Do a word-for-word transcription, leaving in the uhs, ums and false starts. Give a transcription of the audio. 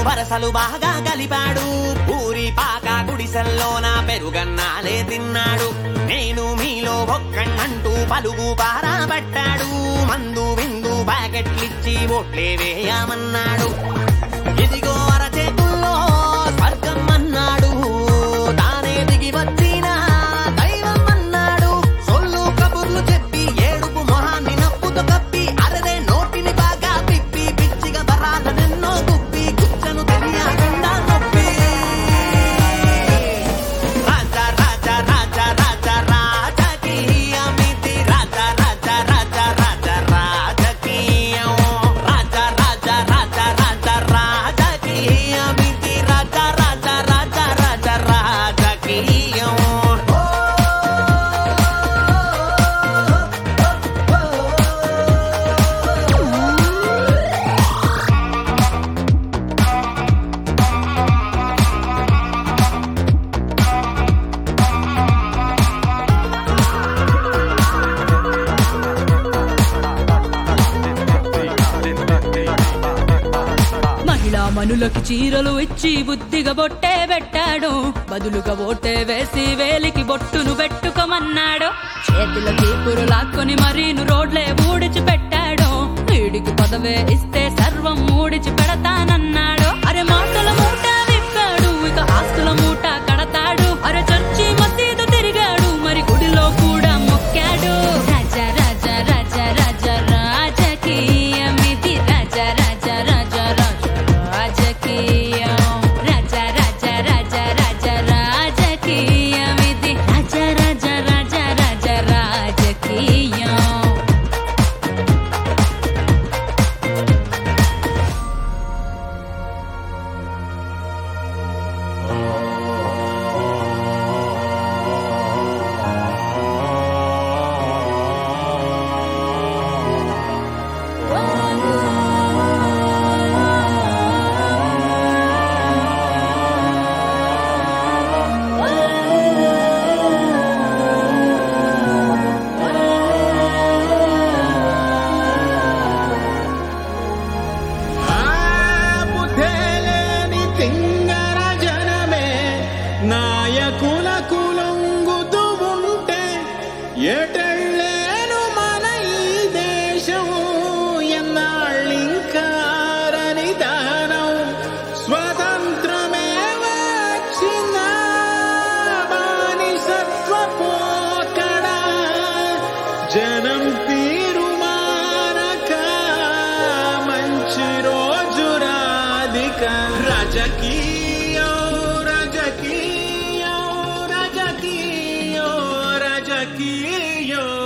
వరసలు బాగా కలిపాడు. పూరి పాక గుడిసెల్లోన పెరుగన్నాలే తిన్నాడు. నేను మీలో ఒక్కణ్ణంటూ పలుగు పారాబట్టాడు. మందు విందు ప్యాకెట్లిచ్చి ఓట్లే వేయమన్నాడు. ఇదిగో అరచేతుల్లో స్వర్గం అన్నాడు. తానే దిగి వచ్చిన దైవం అన్నాడు. సొల్లు కబుర్లు చెప్పి ఏడుపు మొహాన్ని నవ్వుతో కప్పి అరదే నోటిని బాగా పిప్పి పిచ్చిగా బరాలనెన్నో గుప్పి గుచ్చను తెలియకుండా నొప్పి. రాజా రాజా రాజా రాజా రాజకీయమిది. రాజా రాజా రాజా రాజా రాజకీయం. రాజా రాజా రాజా రాజా రాజకీయమిది. రాజా రాజా రాజా రాజా రాజకీయం. మహిళా మనులకి చీరలు ఇచ్చి బుద్ధిగా బొట్టే పెట్టాడు. బదులుగా ఓటే వేసి వేలికి బొట్టును పెట్టుకోమన్నాడు. చేతిలో చీపురు లాక్కొని మరీను రోడ్లే ఊడిచి పెట్టాడు. వీడికి పదవే ఇస్తే సర్వం ఊడిచి పెడతానన్నాడు. అరే మాటల మూట విప్పాడు, ఇక ఆస్తుల మూట కడతాడు. అరే చర్చి మసీదు తిరిగాడు, మరి గుడిలో కూడా మొక్కాడు. రాజా రాజా రాజా రాజా రాజకీయమిది. రాజా రాజా రాజా రాజా రాజకీయం. రాజా రాజా రాజా రాజా రాజకీయమిది. రాజా రాజా రాజా రాజా రాజకీయం. బుద్ధేలేని తింగర జనమే నాయకులకు లొంగుతూ ఉంటే ఎటెళ్ళేను మన ఈ దేశం. ఎన్నాళ్ళింకారని దానం స్వతంత్రమే వచ్చిన బానిసత్వ పోకడా. జనం తీరు మారక మంచి రోజు రాధిక. రాజకీయం రాజకీయం రాజకీయం రాజకీయం